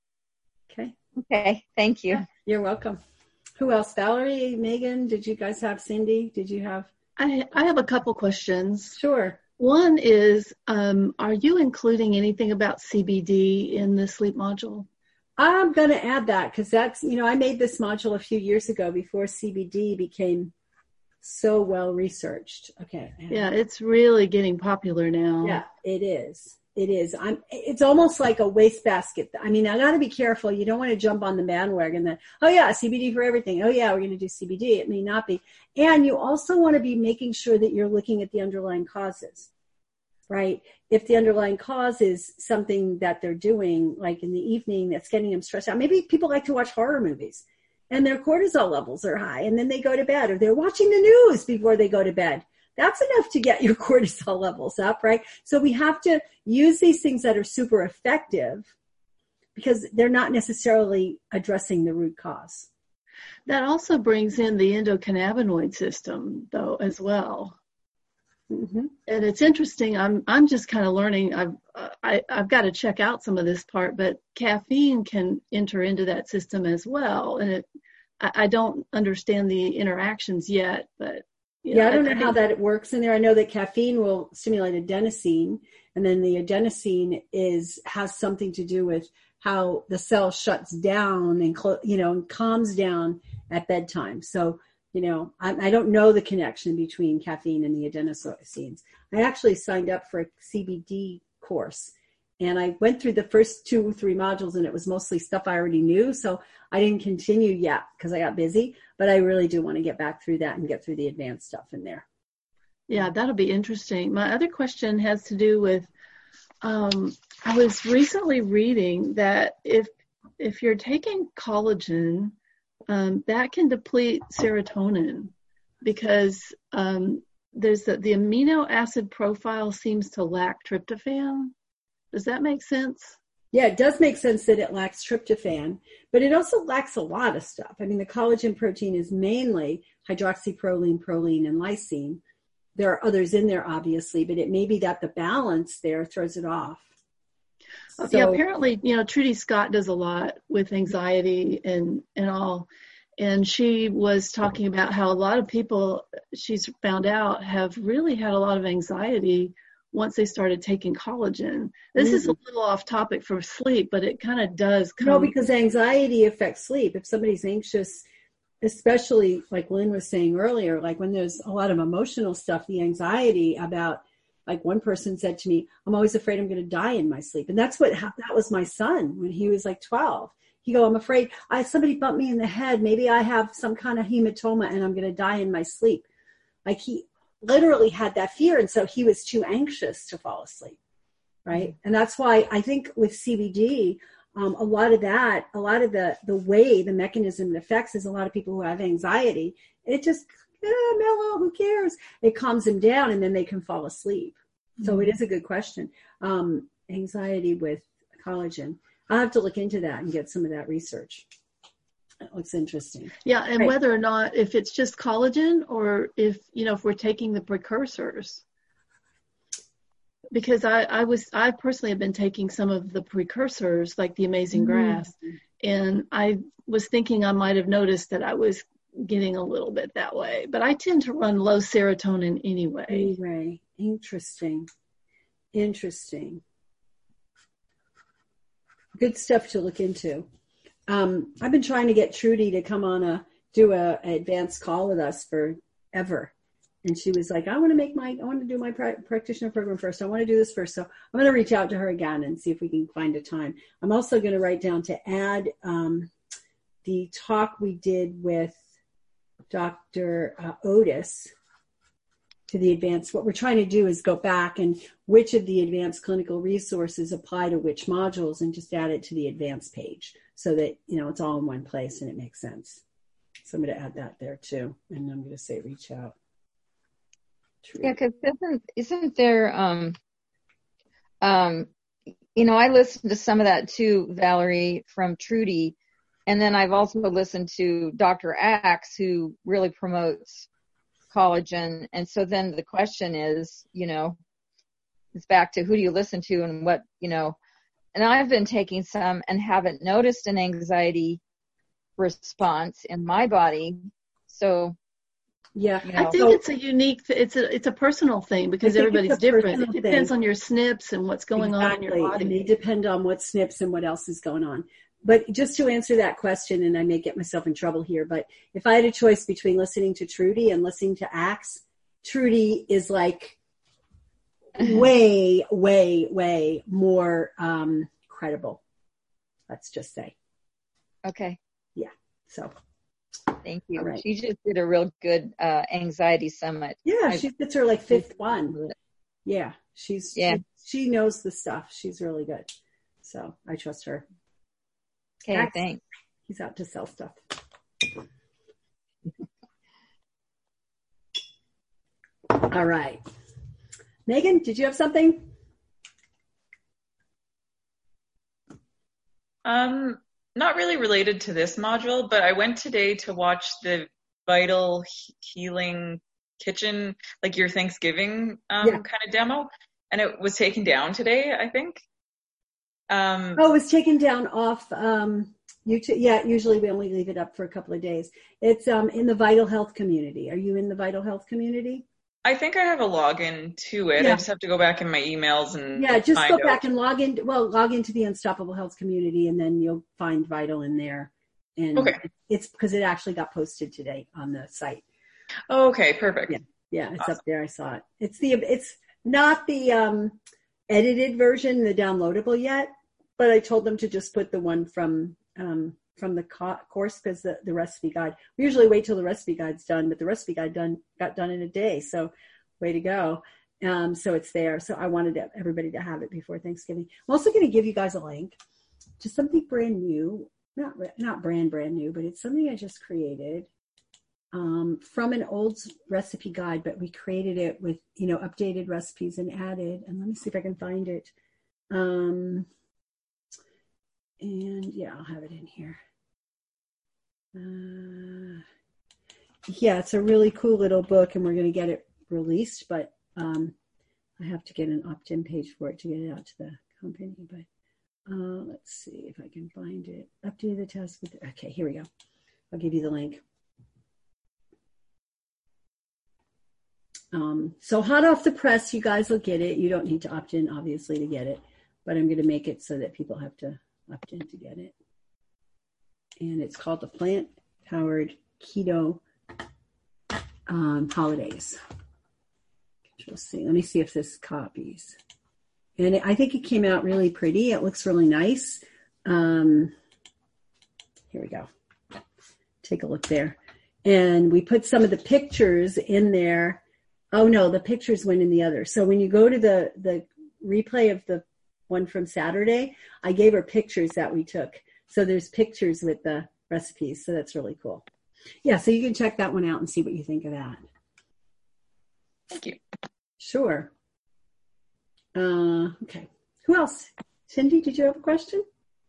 Okay. Okay. Thank you. You're welcome. Who else? Valerie, Megan, did you guys have Cindy? Did you have? I, I have a couple questions. Sure. One is, um, are you including anything about C B D in the sleep module? I'm going to add that because that's, you know, I made this module a few years ago before C B D became so well researched. Okay. Yeah, it's really getting popular now. Yeah, it is. It is. I'm, it's almost like a wastebasket. I mean, I got to be careful. You don't want to jump on the bandwagon that, oh yeah, C B D for everything. Oh yeah, we're going to do C B D. It may not be. And you also want to be making sure that you're looking at the underlying causes, right? If the underlying cause is something that they're doing, like in the evening, that's getting them stressed out. Maybe people like to watch horror movies and their cortisol levels are high and then they go to bed, or they're watching the news before they go to bed. That's enough to get your cortisol levels up, right? So we have to use these things that are super effective because they're not necessarily addressing the root cause. That also brings in the endocannabinoid system, though, as well. Mm-hmm. And it's interesting. I'm I'm just kind of learning. I've uh, I, I've got to check out some of this part, but caffeine can enter into that system as well. And it, I, I don't understand the interactions yet, but you yeah, know, I don't I, know how that works in there. I know that caffeine will stimulate adenosine, and then the adenosine is has something to do with how the cell shuts down and you know and calms down at bedtime. So. You know, I, I don't know the connection between caffeine and the adenosines. I actually signed up for a C B D course, and I went through the first two or three modules, and it was mostly stuff I already knew. So I didn't continue yet because I got busy, but I really do want to get back through that and get through the advanced stuff in there. Yeah, that'll be interesting. My other question has to do with, um, I was recently reading that if if you're taking collagen, Um, that can deplete serotonin because um, there's the, the amino acid profile seems to lack tryptophan. Does that make sense? Yeah, it does make sense that it lacks tryptophan, but it also lacks a lot of stuff. I mean, the collagen protein is mainly hydroxyproline, proline, and lysine. There are others in there, obviously, but it may be that the balance there throws it off. So, yeah, apparently, you know, Trudy Scott does a lot with anxiety and, and all. And she was talking about how a lot of people she's found out have really had a lot of anxiety once they started taking collagen. This mm-hmm. is a little off topic for sleep, but it kind of does come. No, because anxiety affects sleep. If somebody's anxious, especially like Lynn was saying earlier, like when there's a lot of emotional stuff, the anxiety about, like one person said to me, I'm always afraid I'm going to die in my sleep. And that's what, that was my son when he was like twelve. He go, I'm afraid I, somebody bumped me in the head. Maybe I have some kind of hematoma and I'm going to die in my sleep. Like he literally had that fear. And so he was too anxious to fall asleep. Right. And that's why I think with C B D, um, a lot of that, a lot of the, the way the mechanism it affects is a lot of people who have anxiety. It just, yeah, mellow, who cares? It calms them down and then they can fall asleep. So mm-hmm. It is a good question. Um, anxiety with collagen. I'll have to look into that and get some of that research. That looks interesting. Yeah, and right. Whether or not, if it's just collagen or if, you know, if we're taking the precursors. Because I, I was, I personally have been taking some of the precursors, like the Amazing mm-hmm. Grass, and I was thinking I might have noticed that I was getting a little bit that way. But I tend to run low serotonin anyway. Anyway, interesting. Interesting. Good stuff to look into. Um, I've been trying to get Trudy to come on a do a, a advanced call with us forever, and she was like, "I want to make my, I want to do my pra- practitioner program first. I want to do this first." So I'm going to reach out to her again and see if we can find a time. I'm also going to write down to add um, the talk we did with Doctor Uh, Otis to the advanced, what we're trying to do is go back and which of the advanced clinical resources apply to which modules and just add it to the advanced page so that, you know, it's all in one place and it makes sense. So I'm going to add that there too. And I'm going to say reach out. True. Yeah, because isn't, isn't there, um, um, you know, I listened to some of that too, Valerie, from Trudy. And then I've also listened to Doctor Axe, who really promotes collagen. And so then the question is, you know, it's back to who do you listen to and what, you know, and I've been taking some and haven't noticed an anxiety response in my body. So, yeah, you know, I think so, it's a unique, it's a, it's a personal thing because everybody's different. It depends thing. on your S N Ps and what's going exactly. on in your body. And they depend on what S N Ps and what else is going on. But just to answer that question, and I may get myself in trouble here, but if I had a choice between listening to Trudy and listening to Axe, Trudy is like way, way, way more um, credible. Let's just say. Okay. Yeah. So. Thank you. Right. She just did a real good uh, anxiety summit. Yeah, I've, she it's her like fifth one. Yeah, she's yeah. She, she knows the stuff. She's really good. So I trust her. Okay, Axe, thanks. He's out to sell stuff. All right. Megan, did you have something? Um, not really related to this module, but I went today to watch the Vital Healing Kitchen, like your Thanksgiving um, Yeah. kind of demo, and it was taken down today, I think. Um, Oh, it was taken down off um, YouTube. Yeah, usually we only leave it up for a couple of days. It's um, in the Vital Health community. Are you in the Vital Health community? I think I have a login to it. Yeah. I just have to go back in my emails and Yeah, just find go out. back and log in. Well, log into the Unstoppable Health community, and then you'll find Vital in there. And Okay. it's because it actually got posted today on the site. Okay, perfect. Yeah, yeah, it's Awesome. up there. I saw it. It's the it's not the um, edited version, the downloadable yet, but I told them to just put the one from um, from the co- course because the, the recipe guide. We usually wait till the recipe guide's done, but the recipe guide done got done in a day. So way to go. Um, so it's there. So I wanted everybody to have it before Thanksgiving. I'm also going to give you guys a link to something brand new. Not not brand brand new, but it's something I just created um, from an old recipe guide, but we created it with, you know, updated recipes and added. And let me see if I can find it. Um, and yeah, I'll have it in here. Uh, yeah, it's a really cool little book, and we're going to get it released, but um, I have to get an opt-in page for it to get it out to the company. But uh, let's see if I can find it. Update the test with. Okay, here we go. I'll give you the link. Um, so hot off the press, you guys will get it. You don't need to opt in, obviously, to get it, but I'm going to make it so that people have to opt in to get it. And it's called the Plant Powered Keto um, Holidays. Control C. Let me see if this copies. And it, I think it came out really pretty. It looks really nice. Um, here we go. Take a look there. And we put some of the pictures in there. Oh, no, the pictures went in the other. So when you go to the, the replay of the one from Saturday, I gave her pictures that we took. So there's pictures with the recipes. So that's really cool. Yeah, so you can check that one out and see what you think of that. Thank you. Sure. Uh, okay. Who else? Cindy, did you have a question?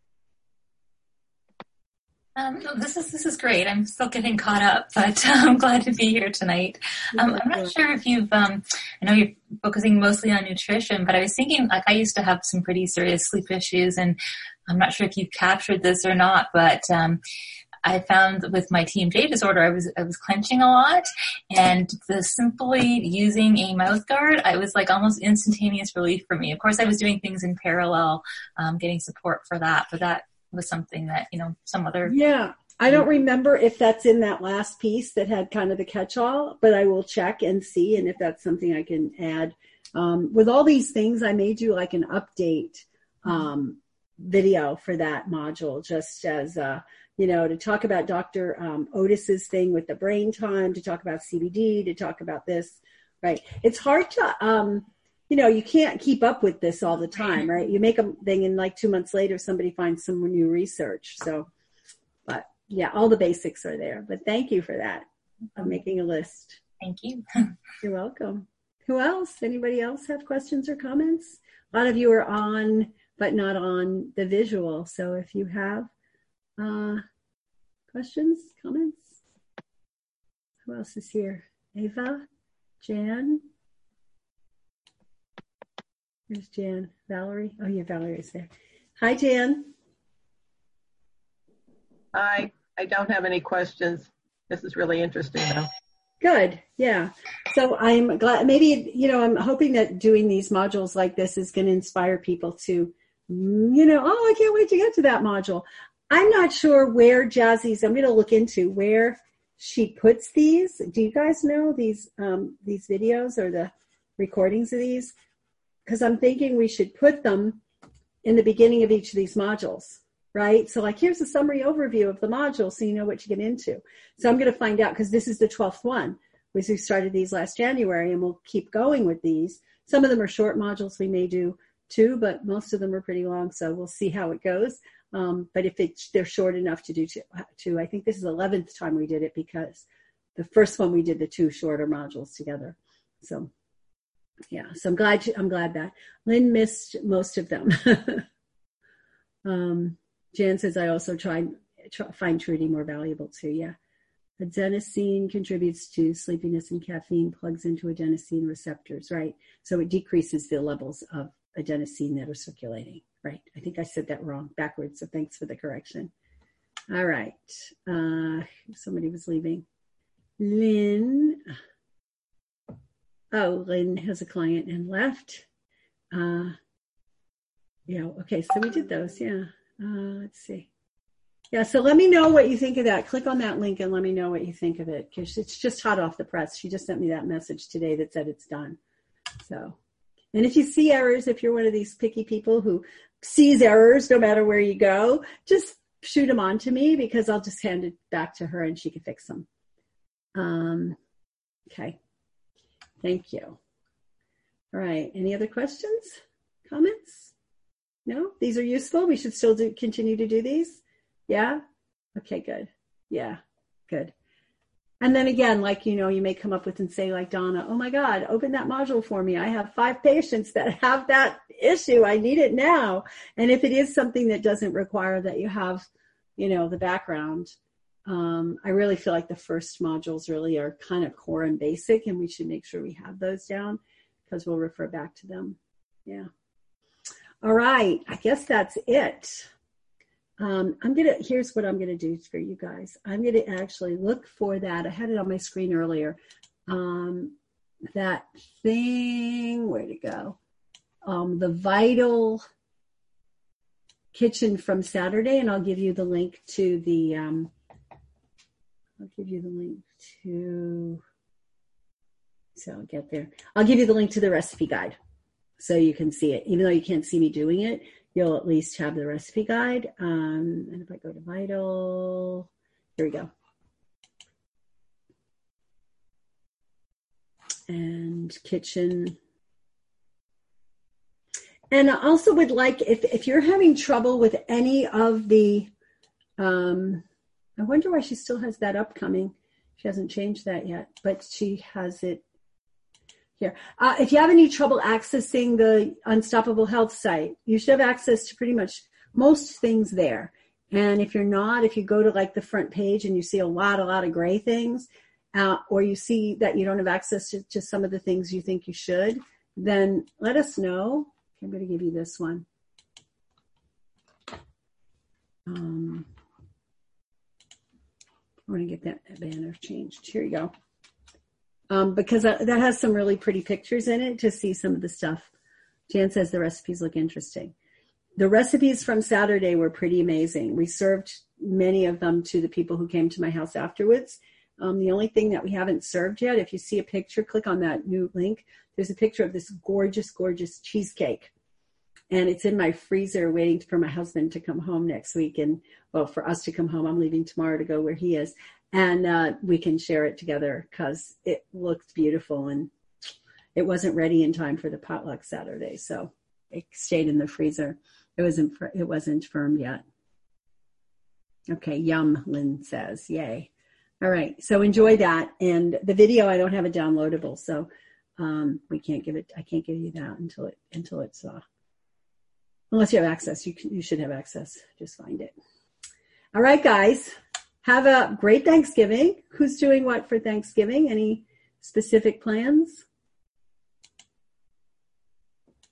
Um, no, this is this is great. I'm still getting caught up, but I'm glad to be here tonight. Um, I'm not sure if you've, um, I know you're focusing mostly on nutrition, but I was thinking, like, I used to have some pretty serious sleep issues, and I'm not sure if you've captured this or not, but um, I found with my T M J disorder, I was I was clenching a lot, and the simply using a mouth guard, I was like almost instantaneous relief for me. Of course, I was doing things in parallel, um, getting support for that, but that was something that, you know, some other. Yeah. I don't remember if that's in that last piece that had kind of the catch-all, but I will check and see, and if that's something I can add. Um, with all these things, I made you like an update um, video for that module, just as a you know, to talk about Doctor Um, Otis's thing with the brain time, to talk about C B D, to talk about this, right? It's hard to, um, you know, you can't keep up with this all the time, right? You make a thing and like two months later, somebody finds some new research. So, but yeah, all the basics are there. But thank you for that. I'm making a list. Thank you. You're welcome. Who else? Anybody else have questions or comments? A lot of you are on, but not on the visual. So if you have uh, questions, comments, who else is here? Ava, Jan. There's Jan. Valerie. Oh, yeah, Valerie's there. Hi, Jan. Hi. I don't have any questions. This is really interesting, though. Good. Yeah. So I'm glad, maybe, you know, I'm hoping that doing these modules like this is going to inspire people to, you know, oh, I can't wait to get to that module. I'm not sure where Jazzy's, I'm going to look into where she puts these. Do you guys know these, um, these videos or the recordings of these? Because I'm thinking we should put them in the beginning of each of these modules. Right? So like, here's a summary overview of the module so you know what you get into. So I'm going to find out, because this is the twelfth one. We started these last January and we'll keep going with these. Some of them are short modules we may do too, but most of them are pretty long. So we'll see how it goes. Um, but if it's, they're short enough to do two, two, I think this is the eleventh time we did it, because the first one we did the two shorter modules together. So yeah, so I'm glad, you, I'm glad that Lynn missed most of them. um, Jan says, I also tried, try, find Trudy more valuable too. Yeah. Adenosine contributes to sleepiness, and caffeine plugs into adenosine receptors, right? So it decreases the levels of adenosine that are circulating, right? I think I said that wrong, backwards. So thanks for the correction. All right. Uh, somebody was leaving. Lynn. Oh, Lynn has a client and left. Uh, yeah. Okay. So we did those. Yeah. Uh, let's see. Yeah, so let me know what you think of that. Click on that link and let me know what you think of it, because it's just hot off the press. She just sent me that message today that said it's done. So, and if you see errors, if you're one of these picky people who sees errors no matter where you go, just shoot them on to me, because I'll just hand it back to her and she can fix them. Um, okay. Thank you. All right. Any other questions, comments? No, these are useful. We should still do, continue to do these. Yeah. Okay, good. Yeah, good. And then again, like, you know, you may come up with and say like Donna, oh my God, open that module for me. I have five patients that have that issue. I need it now. And if it is something that doesn't require that you have, you know, the background, um, I really feel like the first modules really are kind of core and basic, and we should make sure we have those down, because we'll refer back to them. Yeah. All right, I guess that's it. Um, I'm gonna, here's what I'm gonna do for you guys. I'm gonna actually look for that. I had it on my screen earlier. Um, that thing, where'd it go? Um, the Vital Kitchen from Saturday, and I'll give you the link to the, um, I'll give you the link to, so I'll get there. I'll give you the link to the recipe guide, so you can see it. Even though you can't see me doing it, you'll at least have the recipe guide. Um, and if I go to Vital, here we go. And kitchen. And I also would like, if, if you're having trouble with any of the, um, I wonder why she still has that upcoming. She hasn't changed that yet, but she has it here. Uh, if you have any trouble accessing the Unstoppable Health site, you should have access to pretty much most things there. And if you're not, if you go to like the front page and you see a lot, a lot of gray things, uh, or you see that you don't have access to, to some of the things you think you should, then let us know. I'm going to give you this one. Um, I want to get that banner changed. Here you go. Um, because that has some really pretty pictures in it to see some of the stuff. Jan says the recipes look interesting. The recipes from Saturday were pretty amazing. We served many of them to the people who came to my house afterwards. Um, the only thing that we haven't served yet, if you see a picture, click on that new link. There's a picture of this gorgeous, gorgeous cheesecake. and it's in my freezer waiting for my husband to come home next week. And well, for us to come home, I'm leaving tomorrow to go where he is, and uh, we can share it together because it looks beautiful, and it wasn't ready in time for the potluck Saturday, so it stayed in the freezer. It wasn't it wasn't firm yet. Okay, yum, Lynn says, yay. All right, so enjoy that. And the video, I don't have it downloadable, so um, we can't give it. I can't give you that until it until it's uh, unless you have access. You can, you should have access. Just find it. All right, guys, have a great Thanksgiving. Who's doing what for Thanksgiving? Any specific plans?